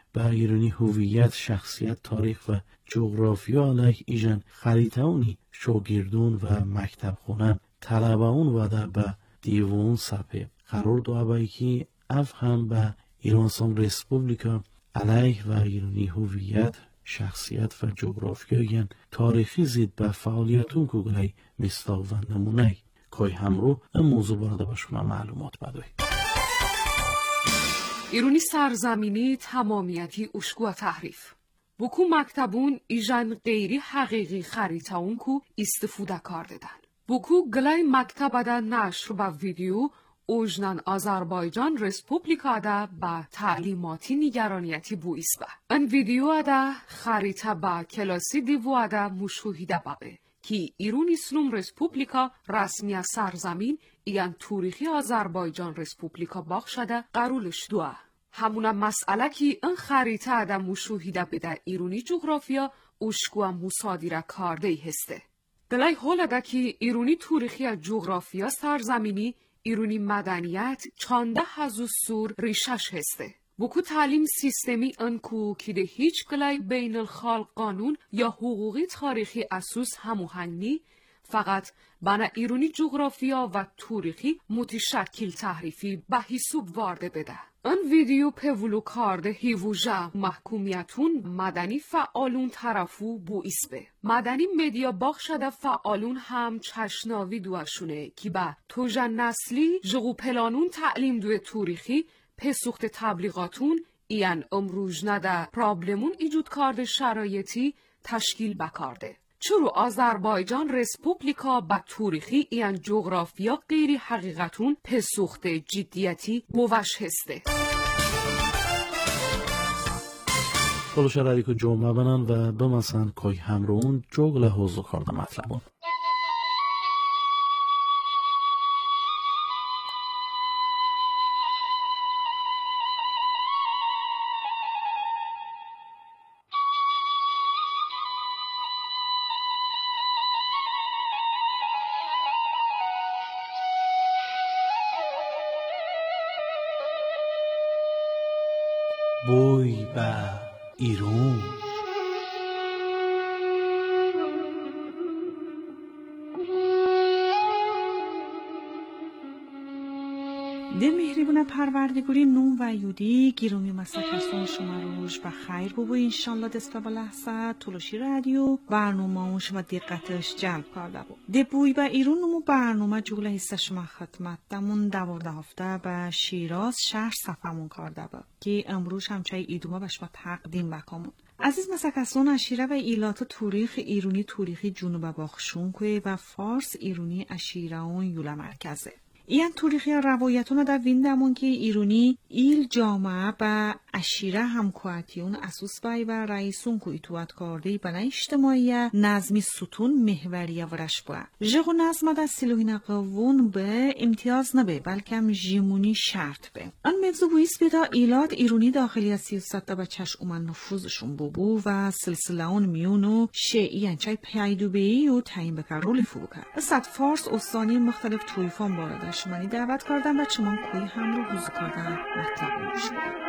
به ایرانی هویت، شخصیت، تاریخ و جغرافیا علیه ایجن خریطهونی شاگردون و مکتب خونن طلبهون وده به دیوون سپه قرار دوابایی که اف هم به ایرانسان ریسپوبلیکا علیه و ایرانی هویت، شخصیت و جغرافیا تاریخی زید به فعالیتون کوگلی مستاق و نمونه که همرو این موضوع برده با شما معلومات بدوی. ایرانی سرزمینی تمامیتی اشکو و تحریف. بکو مکتبون ایجان غیری حقیقی خریطهون کو استفاده کردن. بکو گلای مکتب دا نشر با ویدیو اوجنان آذربایجان ریسپوبلیکا دا با تعلیماتی نگرانیتی بویس با. ان ویدیو دا خریطه با کلاسی دیو دا مشاهده باقه که ایران اسلام ریسپوبلیکا رسمی سرزمین ایان تاریخی آذربایجان ریسپوبلیکا باق شده قرولش دوه. همون مسئله که این خریطه دا مشاهده بده ایرانی جغرافیا اشکو مصادره کرده هسته. دلای حال ده که ایرانی تاریخی جغرافیا سرزمینی ایرانی مدنیت چانده هزو سور ریشش هسته. بکو تعلیم سیستمی انکو که ده هیچ گلای بین الخال قانون یا حقوقی تاریخی اساس هموهنگی فقط بنا ایرانی جغرافیا و تاریخی متشکل تحریفی به حساب وارده بده. ان ویدیو پولو کارده هیوژا محکومیتون مدنی فعالون طرفو بو اسبه. مدنی مدیا باق شده فعالون هم چشناوی دوشونه که با توجه نسلی جغو پلانون تعلیم دوی تاریخی پسوخت تبلیغاتون ایان امروز نده پرابلمون ایجود کرده شرایطی تشکیل بکارده. چرو آذربایجان ریسپوبلیکا با تاریخی ایان جغرافیا غیری حقیقتون پسوخت جدیتی بوش هسته. خلوش رایی که جمعه بنان و بمسن که همرون جغل حوضو کرده مطلبون. بوی به ایران ده مهربون پروردگاری نوم و یودی گیرومی مسکرسون شما روش و خیر بابو انشالله دست به لحظه تلوشی رادیو برنامه شما دقتش جلب کرده بود. ده بوی به ایران نمو برنامه جوله حصه شما خدمت دمون 12 هفته به شیراز شهر سفرمون کرده بود که امروز همچای ایدوما به شما تقدیم بکنمون. عزیز مسکرسون اشیره و ایلات تاریخ ایرانی تاریخی جنوب باخشونکوی و فارس ایرانی اشیره اون یوله مرکزه. این تاریخی روایتون در ویندمون که ایرانی ایل جامعه با اشیره همکواتیون اساس بای و رئیسون که ایتوات کرده بنا اجتماعی نظمی ستون محوریه ورش با. جغو نظم در سلوهین قوون به امتیاز نبه بلکه جیمونی شرط به. آن موضوع بویست بیدا ایلات ایرانی داخلی سیاست با چش اومن نفوذشون بابو و سلسله اون میونو شیعی انچای پیدوبهی و تعیین بکر رول فوکر. صد فارس استانی مختلف تویفان بارده شمانی دعوت کردن و چمان کوی هم رو حضور کردن مطلب شده.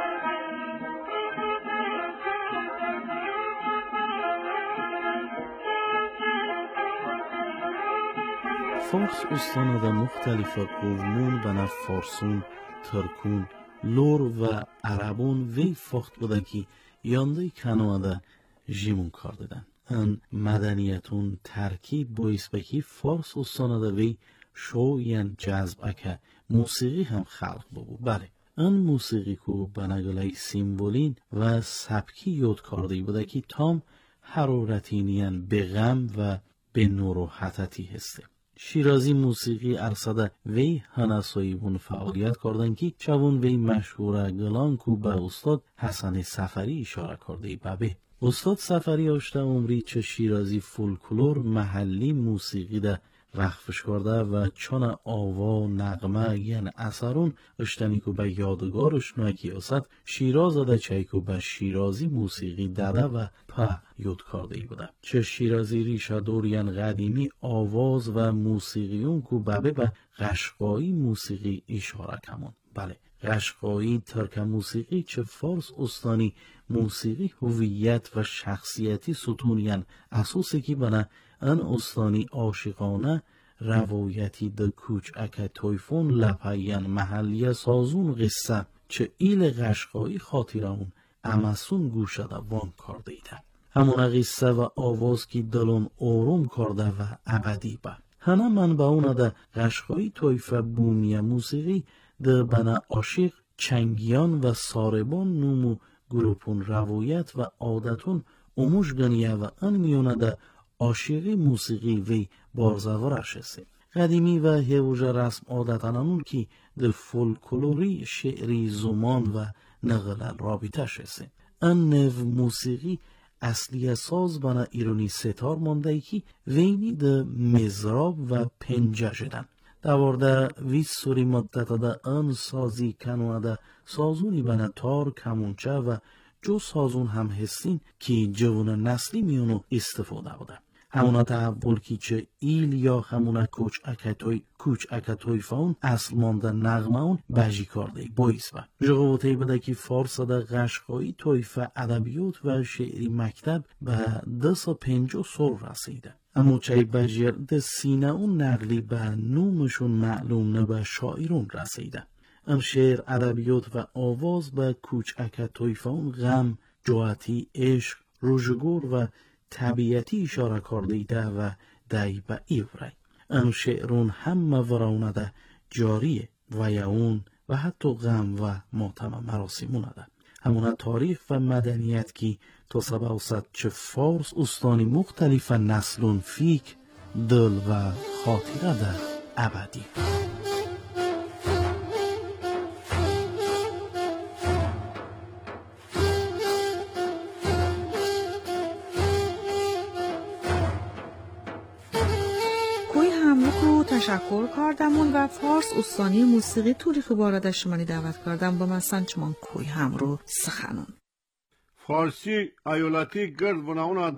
فارس استانه مختلف قومون بنا فارسون، ترکون، لور و عربون وی فاخت بوده که یانده کنواده جیمون کار دادن. ان مدنیتون ترکیب باعث بکی فارس استانه وی شوین جذب اکه موسیقی هم خلق بابو. بله ان موسیقی کو بنگلای سیمبولین و سبکی یاد کرده بوده که تام حرارتینیان به غم و به نور و حتتی هسته. شیرازی موسیقی ارصده وی هنساییبون فعالیت کردن که شبون وی مشهوره گلان کو به استاد حسن سفری اشاره کرده بابه. استاد سفری اشته عمری چه شیرازی فولکلور محلی موسیقی ده وقفش کرده و چون آوا نغمه یعنی اثرون اشتنی که به یادگارش نوکی اصد شیراز ده چه که به شیرازی موسیقی داده و په یاد کرده بوده. چه شیرازی ریشه دور یعنی قدیمی آواز و موسیقیون که به قشقایی موسیقی اشاره کمون. بله قشقایی ترک موسیقی چه فارس استانی موسیقی هویت و شخصیتی ستونیان اساسی که بنا ان استانی عاشقانه روایتی د کوچ اکا تویفون لپایان محلی سازون قصه چه ایل قشقایی خاطران امسون گوشه دا وان کرده ایده همون قصه و آواز که دلون آروم کرده و ابدی با هنه من با اونه دا قشقایی تویفه بومی موسیقی ده بنا عاشق چنگیان و ساربان نومو گروپون روایت و عادتون اموش گنیه و ان میونه ده عاشقی موسیقی وی بارزاورش است. قدیمی و هیوژه رسم عادتانانون که ده فولکلوری شعری زمان و نقل رابطش است. ان نو موسیقی اصلی ساز بنا ایرانی ستار مانده که وینی ده مزراب و پنجه شدن. دوارده ویس سوری مدت ده ان سازی کنونه ده سازونی بنا تار کمونچه و جو سازون هم هستین که جوان نسلی میونو استفاده بوده. همونا تحول که چه ایل یا همونا کوچ اکتوی فاون اصل مانده نغمه اون بجی کرده بایست با. جغوطهی بده که فارس ده قشقایی تویفه ادبیات و شعری مکتب به 250 سال رسیده. اما چه بجیر ده سینه اون نقلی به نومشون معلوم نه به شاعرون رسیده. ام شعر ادبیات و آواز به کوچ اکتوی فاون غم، جوعتی، عشق، روژگور و طبیعتی اشاره کرده و دای به ایوری. ام شعرون هم ورونه ده جاریه و یعون و حتی غم و ماتم مراسمونه ده. همونه تاریخ و مدنیت که تا سبا اوسط چه فارس استانی مختلف نسلون فیک دل و خاطره ده ابدی. تشکر کردمون و فارس استانی موسیقی توری که بارده شمانی دعوت کردم با من سنچمان کوی هم رو سخنون فارسی ایالتی گرد بناونا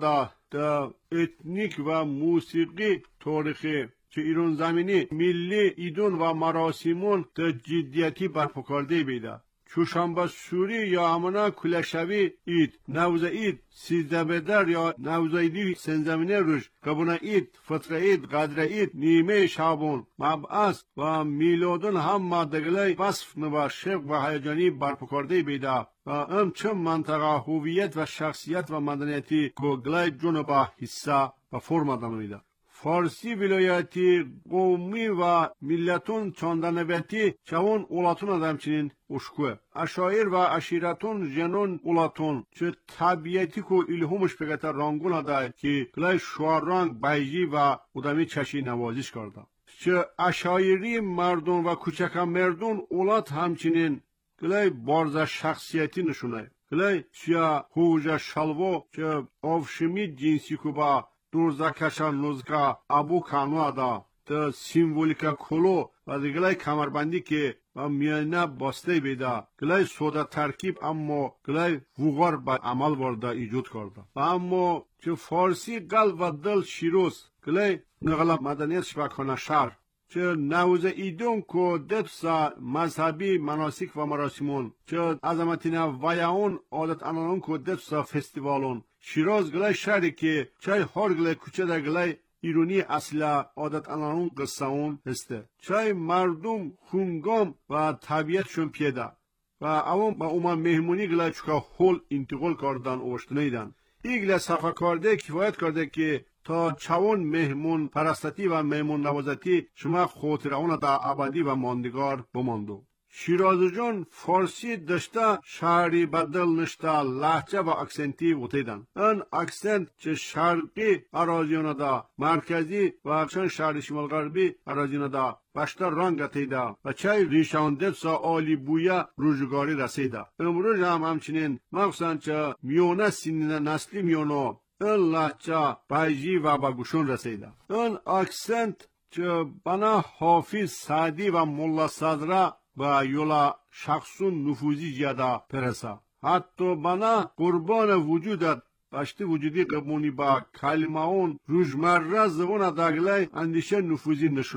دا اتنیک و موسیقی تاریخی که ایران زمینی ملی ایدون و مراسمون دا جدیتی برپکارده بیده چوشنبه سوری یا امانا کلشوی اید نوز اید سیزده بدر یا نوز ایدی سنزمینه روش قبونا اید فطره اید قدر اید نیمه شعبون مبعث و میلادون هم مادگلی وصف و شق و هیجانی برپکارده بیده و چه منطقه هویت و شخصیت و مدنیتی گلای جنوبه حصه و فرم دانمیده فارسی ولایتی قومی و ملتون چاندنبتی چون اولاتون همچنین اشکوه اشایر و اشیرتون جنون اولاتون چه طبیعتی که الهامش بگته رانگون ده که گلای شوارانگ بیجی و ادمی چشی نوازش کرده چه اشایری مردون و کوچک مردون اولات همچنین گلای بارز شخصیتی نشونه گلای چه هوجه شلوو چه آفشمی جنسی که با دورزکشا نوزکا ابو کانوا دا تا سیمبولیکا کلو و دیگلای کمربندی که و میانه باسته بیده گلای سودا ترکیب اما گلای وغار با عمل برده ایجود کرده و اما چه فارسی قلب و دل شیروز گلای نغلا مدنیت شبکانه شهر چه نوز ایدون که دفسا مذهبی مناسک و مراسمون چه عظمتین ویاون عادت انانون که دفسا فستیوالون شیراز گلای شهری که چای هر گلای کوچه در گلای ایرونی اصلا عادت انانون قصه اون هسته چای مردم خونگام و طبیعتشون پیده و اون با اوما مهمونی گلای چکا هول انتقال کردن اوشتنیدن این گلای صفحه کرده کفایت کرده که تا چون مهمون پرستتی و مهمون نوازتی شما خاطر اون دا ابدی و ماندگار بماندو شیراز جان فارسی داشته شهری بدل نشته لحجه و اکسنتی وتیدن ان اکسنت چه شرقی اراضیون دا مرکزی و چند شهر شمال غربی اراضیون دا بشتر رنگ اتیده و چه ریشان دفسا آلی بویا روزگاری رسیده امروز هم همچنین مخصوصا چه میونه سینین نسلی میونو این لحجه بیجی و بگوشون رسیده این اکسنت چه بنا حافظ سعدی و ملا صدره و یولا شخصون نفوذی زیاده پرسا حتی بنا قربان وجودت باشته وجودی قبونی با کلمه اون روزمره زبان داگلای اندیشه نفوذی نشونای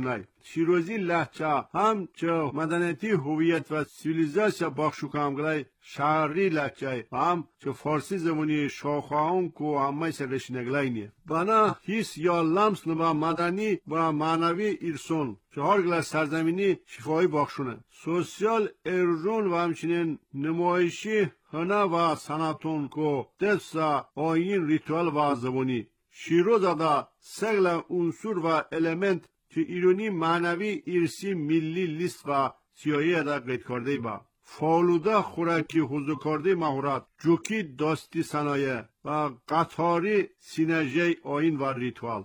شیروزی لهجه هم چه مدنیتی هویت و سیویلیزاسیا بخشو کامگلای شهری لهجه هم چه فارسی زمانی شاخواهون کو همه سرشنگلای نیه بنا هیس یا لمس نبا مدنی و معنوی ایرسون چهار گلاس سرزمینی شفایی بخشونه سوسیال ارژون و همچنین نمایشی هنر و سنتون کو دستا آیین ریتوال و زبانی شیروز دا سگل عنصر و المنت که ایرانی معنوی ارسی ملی لیست و سیایی دا قید کرده با فالوده خوراکی حضور کرده مهارت جوکی داستی صنایع و قطاری سینجی آیین و ریتوال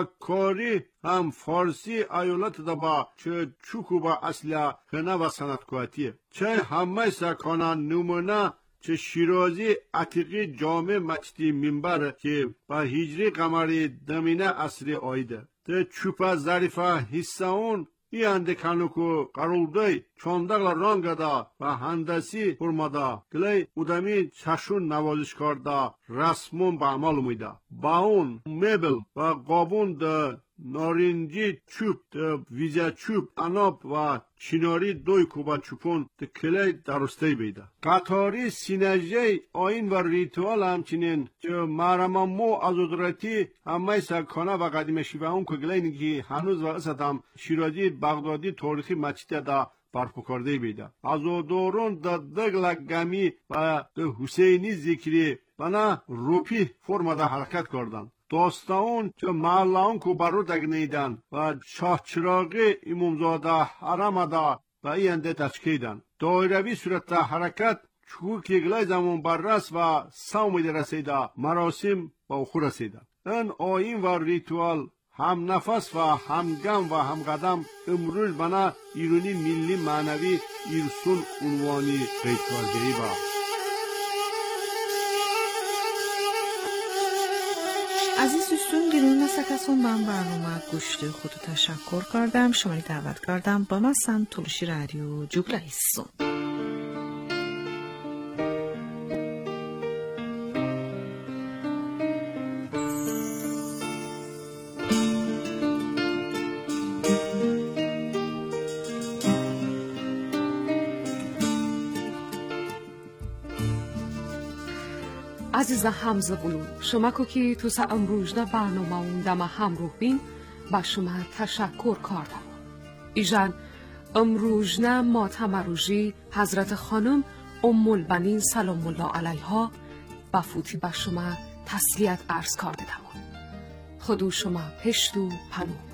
جوکاری هم فارسی ایالت دا با چه چوکو با اصلی هنر و صنعتکاریه چه همه سکانان نمونه چه شیرازی عتیقی جامع مچتی منبر که با هجری قمری دمینه عصری آیده ده چوپا ظریفه حصه اون ای اندکانو که قرولده چاندقل رانگدا و هندسی فرمادا گلی ادامی چشون نوازش کرده رسمون به عمل میده با اون میبل و قابون ده نارنجی چوب ده ویزه چوب اناب و چیناری دوی کوبا چوپون ده کلی درسته بیده قطاری سینجی آین و ریتوال همچنین که مرمامو از ادراتی همه سکانه و قدیم شیوه که گلی که هنوز و اسد هم شیرازی بغدادی تاریخی مچیده ده برپو کرده بیده از دوران ده دگل گمی و ده حسینی ذکری بنا روپی فرما ده حرکت کردن داستان که محلان کو برو دگنیدن و شاه چراغی امامزاده حرم دا و اینده تشکیدن دایروی صورت حرکت چون که گلای زمان بررس و سومی رسیده مراسم و اخور رسیده این آیین و ریتوال هم نفس و هم گم و هم قدم امروز بنا ایرانی ملی معنوی ایرسون عنوانی قید کرده‌ای با عزیز دوستان گلون نسکتون من برنامه گوشت خود تشکر کردم شماری دعوت کردم با مثلا تلوشی رادیو جوگله هستون عزیز همزه بولون شما که تو سا امروز برنامه اون دم همروح بین با شما تشکر کردم ایجان امروز ما تمروجی حضرت خانم البنین سلام الله علیها با فوتی با شما تسلیت عرض کرده دمون خودو شما پشت و پنو